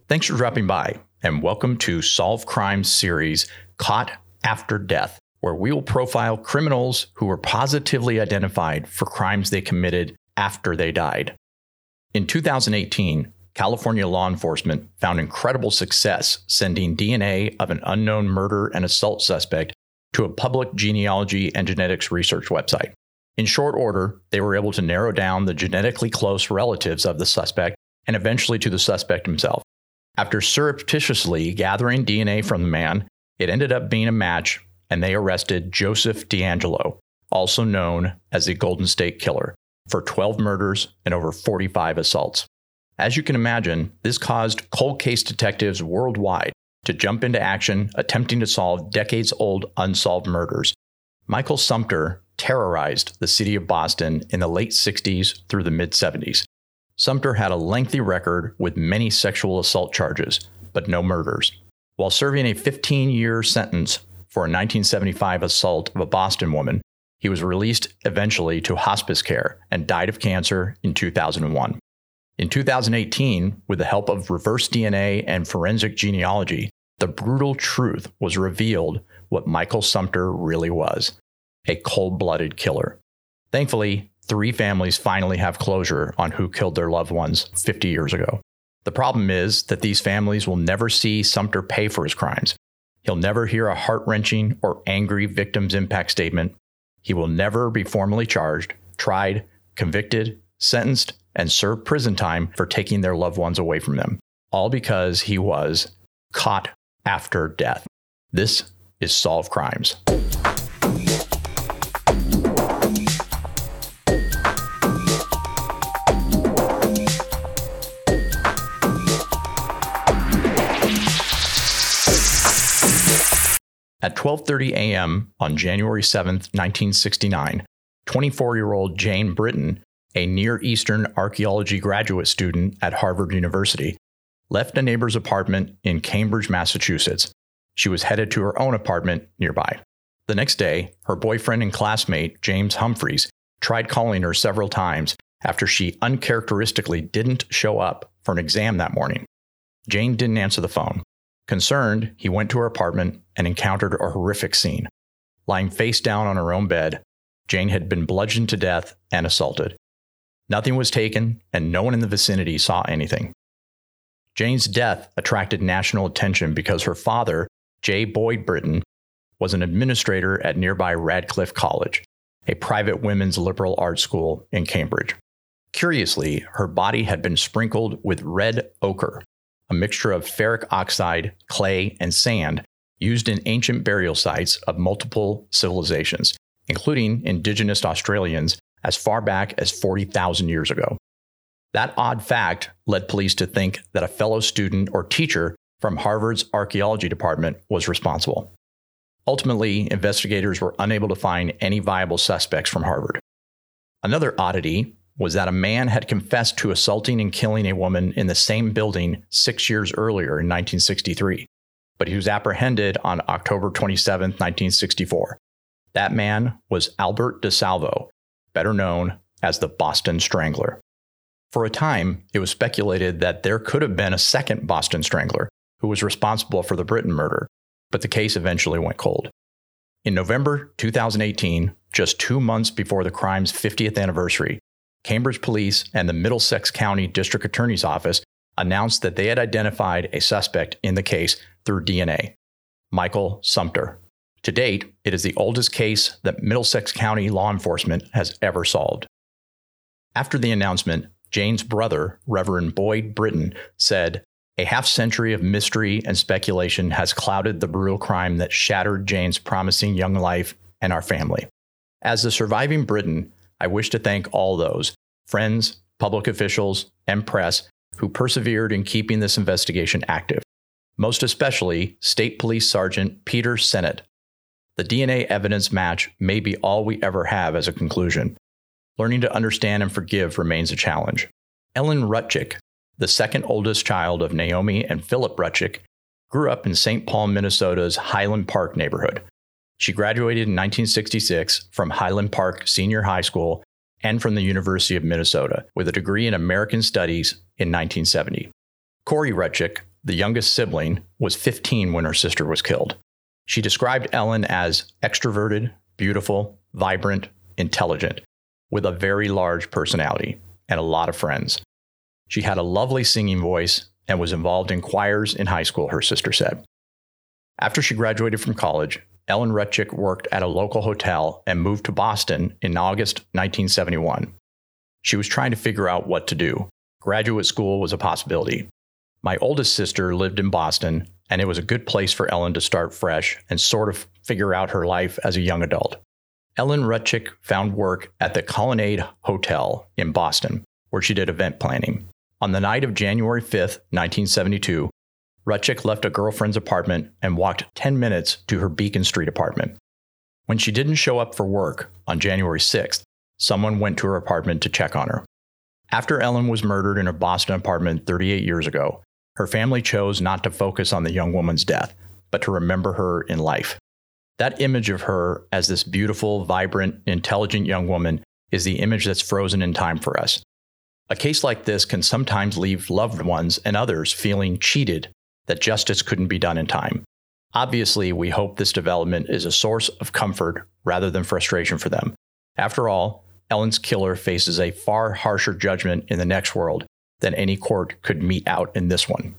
Thanks for dropping by, and welcome to Solve Crimes series Caught After Death, where we will profile criminals who were positively identified for crimes they committed after they died. In 2018, California law enforcement found incredible success sending DNA of an unknown murder and assault suspect to a public genealogy and genetics research website. In short order, they were able to narrow down the genetically close relatives of the suspect and eventually to the suspect himself. After surreptitiously gathering DNA from the man, it ended up being a match, and they arrested Joseph DeAngelo, also known as the Golden State Killer, for 12 murders and over 45 assaults. As you can imagine, this caused cold case detectives worldwide to jump into action, attempting to solve decades-old unsolved murders. Michael Sumter terrorized the city of Boston in the late 60s through the mid-70s. Sumter had a lengthy record with many sexual assault charges, but no murders. While serving a 15-year sentence for a 1975 assault of a Boston woman, he was released eventually to hospice care and died of cancer in 2001. In 2018, with the help of reverse DNA and forensic genealogy, the brutal truth was revealed what Michael Sumter really was: a cold-blooded killer. Thankfully, 3 families finally have closure on who killed their loved ones 50 years ago. The problem is that these families will never see Sumter pay for his crimes. He'll never hear a heart-wrenching or angry victim's impact statement. He will never be formally charged, tried, convicted, sentenced, and serve prison time for taking their loved ones away from them, all because he was caught after death. This is Solve Crimes. At 12:30 a.m. on January 7, 1969, 24-year-old Jane Britton, a Near Eastern archaeology graduate student at Harvard University, left a neighbor's apartment in Cambridge, Massachusetts. She was headed to her own apartment nearby. The next day, her boyfriend and classmate, James Humphreys, tried calling her several times after she uncharacteristically didn't show up for an exam that morning. Jane didn't answer the phone. Concerned, he went to her apartment and encountered a horrific scene. Lying face down on her own bed, Jane had been bludgeoned to death and assaulted. Nothing was taken, and no one in the vicinity saw anything. Jane's death attracted national attention because her father, J. Boyd Britton, was an administrator at nearby Radcliffe College, a private women's liberal arts school in Cambridge. Curiously, her body had been sprinkled with red ochre, a mixture of ferric oxide, clay, and sand used in ancient burial sites of multiple civilizations, including indigenous Australians as far back as 40,000 years ago. That odd fact led police to think that a fellow student or teacher from Harvard's archaeology department was responsible. Ultimately, investigators were unable to find any viable suspects from Harvard. Another oddity was that a man had confessed to assaulting and killing a woman in the same building 6 years earlier in 1963, but he was apprehended on October 27, 1964. That man was Albert DeSalvo, better known as the Boston Strangler. For a time, it was speculated that there could have been a second Boston Strangler who was responsible for the Britton murder, but the case eventually went cold. In November 2018, just 2 months before the crime's 50th anniversary, Cambridge Police and the Middlesex County District Attorney's Office announced that they had identified a suspect in the case through DNA, Michael Sumter. To date, it is the oldest case that Middlesex County law enforcement has ever solved. After the announcement, Jane's brother, Reverend Boyd Britton, said, "A half-century of mystery and speculation has clouded the brutal crime that shattered Jane's promising young life and our family. As the surviving Britton, I wish to thank all those, friends, public officials, and press, who persevered in keeping this investigation active. Most especially, State Police Sergeant Peter Sennett. The DNA evidence match may be all we ever have as a conclusion. Learning to understand and forgive remains a challenge. Ellen Rutchick, the second oldest child of Naomi and Philip Rutchick, grew up in St. Paul, Minnesota's Highland Park neighborhood. She graduated in 1966 from Highland Park Senior High School and from the University of Minnesota with a degree in American Studies in 1970. Corey Rutchick, the youngest sibling, was 15 when her sister was killed. She described Ellen as extroverted, beautiful, vibrant, intelligent, with a very large personality and a lot of friends. She had a lovely singing voice and was involved in choirs in high school, her sister said. After she graduated from college, Ellen Rutchick worked at a local hotel and moved to Boston in August 1971. She was trying to figure out what to do. Graduate school was a possibility. My oldest sister lived in Boston, and it was a good place for Ellen to start fresh and sort of figure out her life as a young adult. Ellen Rutchick found work at the Colonnade Hotel in Boston, where she did event planning. On the night of January 5th, 1972, Rutchick left a girlfriend's apartment and walked 10 minutes to her Beacon Street apartment. When she didn't show up for work on January 6th, someone went to her apartment to check on her. After Ellen was murdered in her Boston apartment 38 years ago, her family chose not to focus on the young woman's death, but to remember her in life. That image of her as this beautiful, vibrant, intelligent young woman is the image that's frozen in time for us. A case like this can sometimes leave loved ones and others feeling cheated that justice couldn't be done in time. Obviously, we hope this development is a source of comfort rather than frustration for them. After all, Ellen's killer faces a far harsher judgment in the next world than any court could mete out in this one.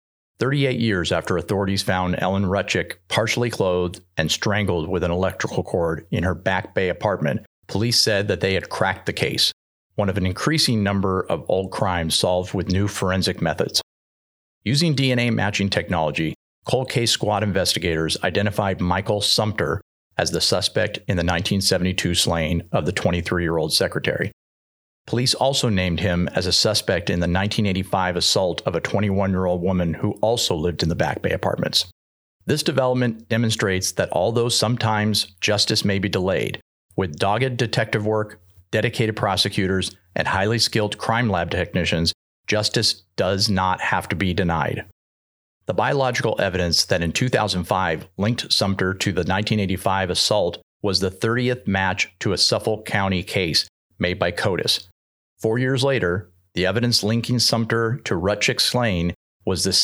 38 years after authorities found Ellen Rutchick partially clothed and strangled with an electrical cord in her Back Bay apartment, police said that they had cracked the case, one of an increasing number of old crimes solved with new forensic methods. Using DNA matching technology, Cold Case Squad investigators identified Michael Sumter as the suspect in the 1972 slaying of the 23-year-old secretary. Police also named him as a suspect in the 1985 assault of a 21-year-old woman who also lived in the Back Bay apartments. This development demonstrates that although sometimes justice may be delayed, with dogged detective work, dedicated prosecutors, and highly skilled crime lab technicians, justice does not have to be denied. The biological evidence that in 2005 linked Sumter to the 1985 assault was the 30th match to a Suffolk County case made by CODIS. 4 years later, the evidence linking Sumter to Rutchick's slaying was the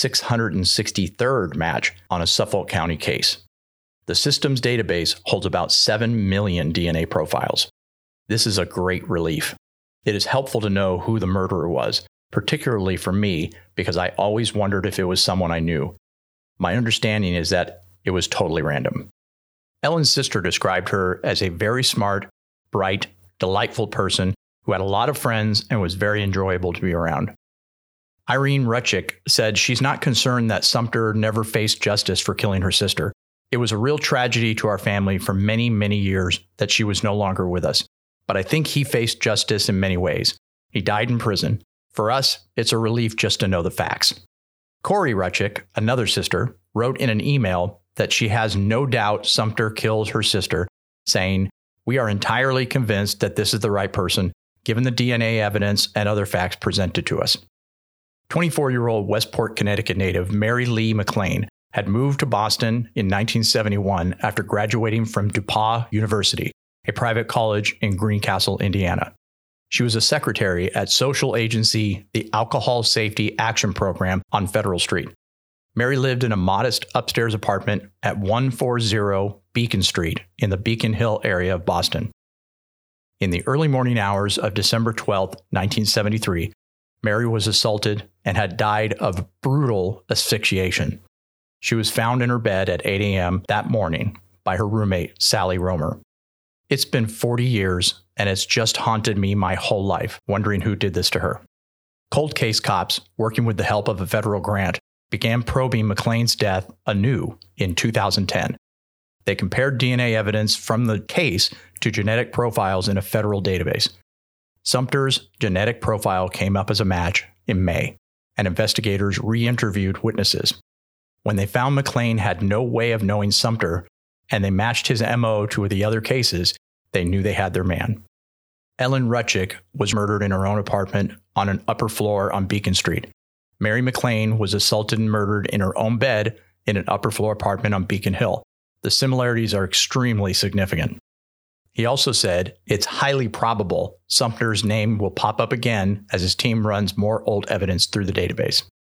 663rd match on a Suffolk County case. The system's database holds about 7 million DNA profiles. This is a great relief. It is helpful to know who the murderer was, particularly for me, because I always wondered if it was someone I knew. My understanding is that it was totally random. Ellen's sister described her as a very smart, bright, delightful person who had a lot of friends and was very enjoyable to be around. Irene Rutchick said she's not concerned that Sumter never faced justice for killing her sister. It was a real tragedy to our family for many, many years that she was no longer with us. But I think he faced justice in many ways. He died in prison. For us, it's a relief just to know the facts. Corey Rutchick, another sister, wrote in an email that she has no doubt Sumter killed her sister, saying, "We are entirely convinced that this is the right person, given the DNA evidence and other facts presented to us." 24-year-old Westport, Connecticut native Mary Lee McLean had moved to Boston in 1971 after graduating from DePauw University, a private college in Greencastle, Indiana. She was a secretary at social agency, the Alcohol Safety Action Program on Federal Street. Mary lived in a modest upstairs apartment at 140 Beacon Street in the Beacon Hill area of Boston. In the early morning hours of December 12, 1973, Mary was assaulted and had died of brutal asphyxiation. She was found in her bed at 8 a.m. that morning by her roommate, Sally Romer. It's been 40 years, and it's just haunted me my whole life, wondering who did this to her. Cold case cops, working with the help of a federal grant, began probing McLean's death anew in 2010. They compared DNA evidence from the case to genetic profiles in a federal database. Sumter's genetic profile came up as a match in May, and investigators re-interviewed witnesses. When they found McLean had no way of knowing Sumter, and they matched his MO to the other cases, they knew they had their man. Ellen Rutchick was murdered in her own apartment on an upper floor on Beacon Street. Mary McLean was assaulted and murdered in her own bed in an upper floor apartment on Beacon Hill. The similarities are extremely significant. He also said it's highly probable Sumter's name will pop up again as his team runs more old evidence through the database.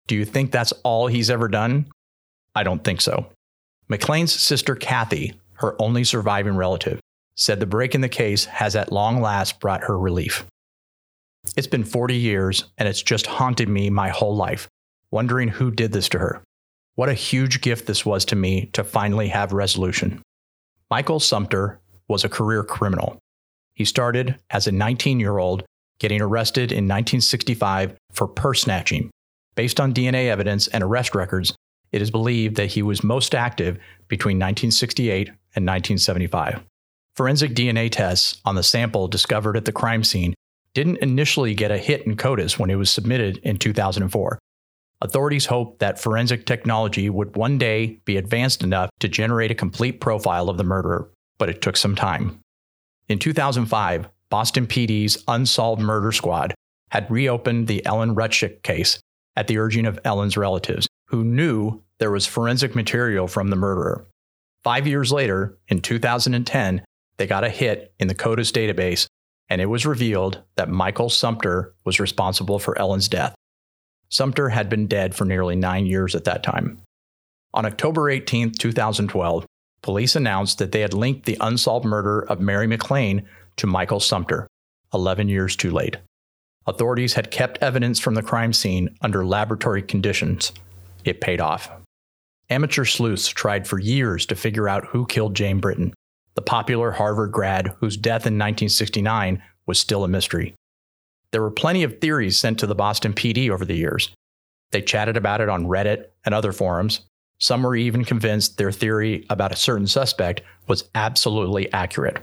Do you think that's all he's ever done? I don't think so. McLean's sister Kathy, her only surviving relative, said the break in the case has at long last brought her relief. It's been 40 years, and it's just haunted me my whole life, wondering who did this to her. What a huge gift this was to me to finally have resolution. Michael Sumter was a career criminal. He started as a 19-year-old, getting arrested in 1965 for purse snatching. Based on DNA evidence and arrest records, it is believed that he was most active between 1968 and 1975. Forensic DNA tests on the sample discovered at the crime scene didn't initially get a hit in CODIS when it was submitted in 2004. Authorities hoped that forensic technology would one day be advanced enough to generate a complete profile of the murderer, but it took some time. In 2005, Boston PD's Unsolved Murder Squad had reopened the Ellen Rutschik case at the urging of Ellen's relatives, who knew there was forensic material from the murderer. 5 years later, in 2010, they got a hit in the CODIS database, and it was revealed that Michael Sumter was responsible for Ellen's death. Sumter had been dead for nearly 9 years at that time. On October 18, 2012, police announced that they had linked the unsolved murder of Mary McLean to Michael Sumter, 11 years too late. Authorities had kept evidence from the crime scene under laboratory conditions. It paid off. Amateur sleuths tried for years to figure out who killed Jane Britton, the popular Harvard grad whose death in 1969 was still a mystery. There were plenty of theories sent to the Boston PD over the years. They chatted about it on Reddit and other forums. Some were even convinced their theory about a certain suspect was absolutely accurate.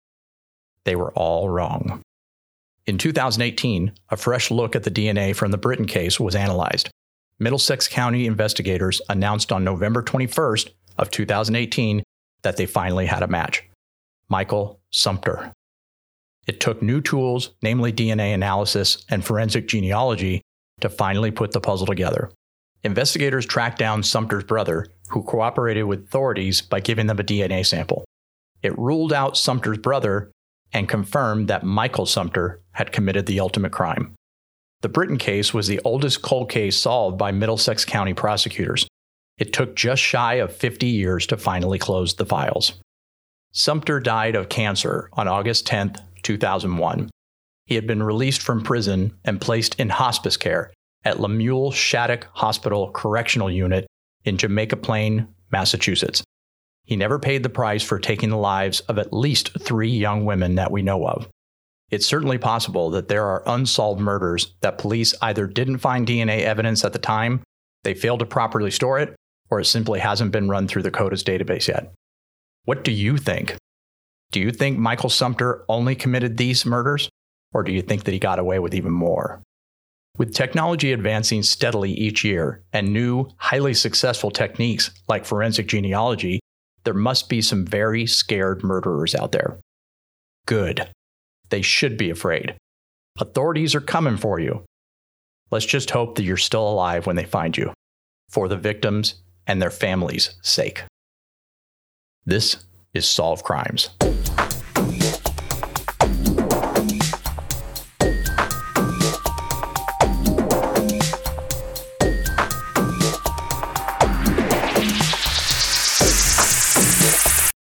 They were all wrong. In 2018, a fresh look at the DNA from the Britton case was analyzed. Middlesex County investigators announced on November 21st of 2018 that they finally had a match. Michael Sumter. It took new tools, namely DNA analysis and forensic genealogy, to finally put the puzzle together. Investigators tracked down Sumter's brother, who cooperated with authorities by giving them a DNA sample. It ruled out Sumter's brother and confirmed that Michael Sumter had committed the ultimate crime. The Britton case was the oldest cold case solved by Middlesex County prosecutors. It took just shy of 50 years to finally close the files. Sumter died of cancer on August 10, 2001. He had been released from prison and placed in hospice care at Lemuel Shattuck Hospital Correctional Unit in Jamaica Plain, Massachusetts. He never paid the price for taking the lives of at least 3 young women that we know of. It's certainly possible that there are unsolved murders that police either didn't find DNA evidence at the time, they failed to properly store it, or it simply hasn't been run through the CODIS database yet. What do you think? Do you think Michael Sumter only committed these murders, or do you think that he got away with even more? With technology advancing steadily each year and new, highly successful techniques like forensic genealogy, there must be some very scared murderers out there. Good. They should be afraid. Authorities are coming for you. Let's just hope that you're still alive when they find you, for the victims and their families' sake. This is Solve Crimes.